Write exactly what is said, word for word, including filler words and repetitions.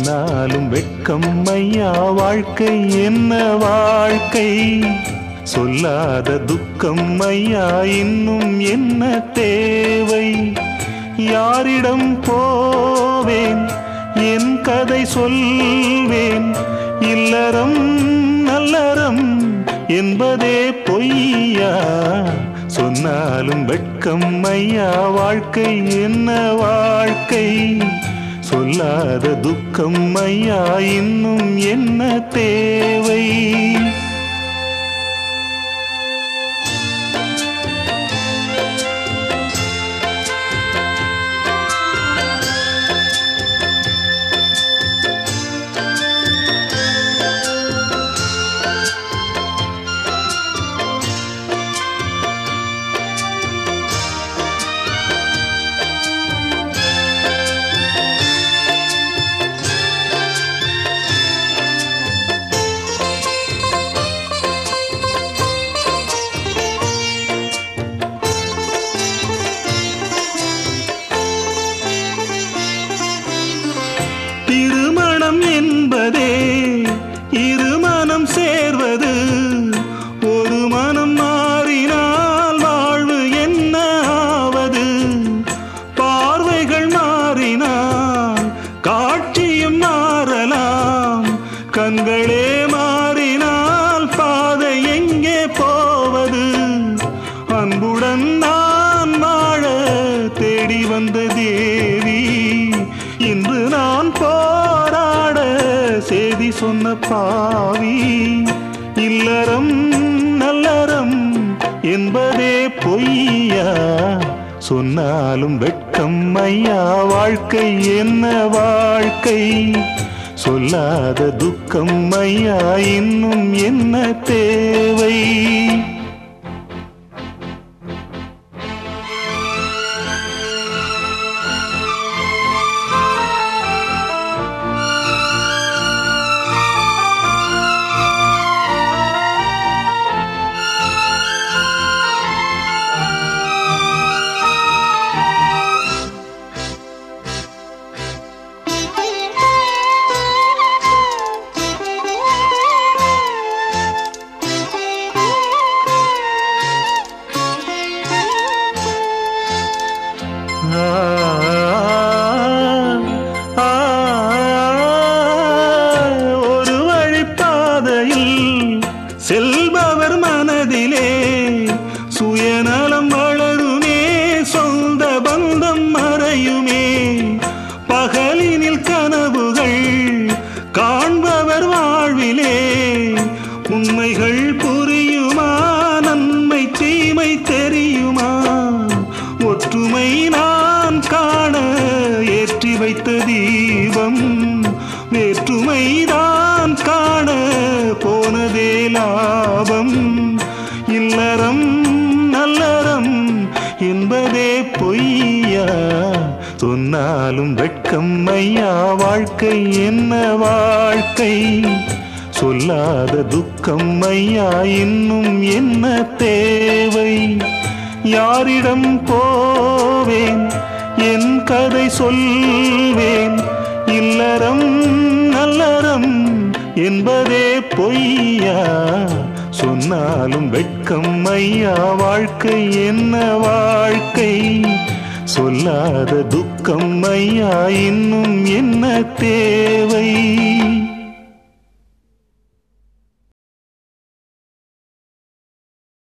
சொன்னாலும் வெட்கம் ஐயா வாழ்க்கை என்ன வாழ்க்கை சொல்லாத துக்கம் ஐயா இன்னும் என்ன தேவை யாரிடம் போவேன் என் கதை சொல்வேன் இல்லறம் நல்லறம் என்பதே பொய்யா சொன்னாலும் வெட்கம் ஐயா வாழ்க்கை என்ன வாழ்க்கை சொல்லாத துக்கம் ஐயா இன்னும் என்ன தேவை திருமணம் என்பதே இருமனம் சேர்வது ஒரு மனம் மாறினால் வாழ்வு என்ன ஆவது பார்வைகள் மாறினால் காட்சியும் மாறலாம் கண்களே மாறினால் பாதை எங்கே போவது அன்புடன் நான் வாழ தேடி வந்த தேவி இன்று நான் போராட செய்தி சொன்ன பாவி இல்லறம் நல்லறம் என்பதே பொய்யா சொன்னாலும் வெட்கம் ஐயா வாழ்க்கை என்ன வாழ்க்கை சொல்லாத துக்கம் ஐயா இன்னும் என்ன தேவை ஒரு வழிப்பாதையில் செல்பவர் மனதிலே சுயநலம் வளருமே சொந்த பந்தம் மறையுமே பகலினில் கனவுகள் காண்பவர் வாழ்விலே உண்மைகள் புரியுமா நன்மை தீமை தெரியுமா ஒற்றுமை நான் காண ஏற்றி வைத்த தீபம் வேற்றுமைதான் காண போனதே லாபம் இல்லறம் நல்லறம் என்பதே பொய்யா சொன்னாலும் வெட்கம் ஐயா வாழ்க்கை என்ன வாழ்க்கை சொல்லாத துக்கம் ஐயா இன்னும் என்ன தேவை யாரிடம் போவேன் என் கதை சொல்வேன் இல்லறம் நல்லறம் என்பதே பொய்யா சொன்னாலும் வெட்கம் ஐயா வாழ்க்கை என்ன வாழ்க்கை சொல்லாத துக்கம் ஐயா இன்னும் என்ன தேவை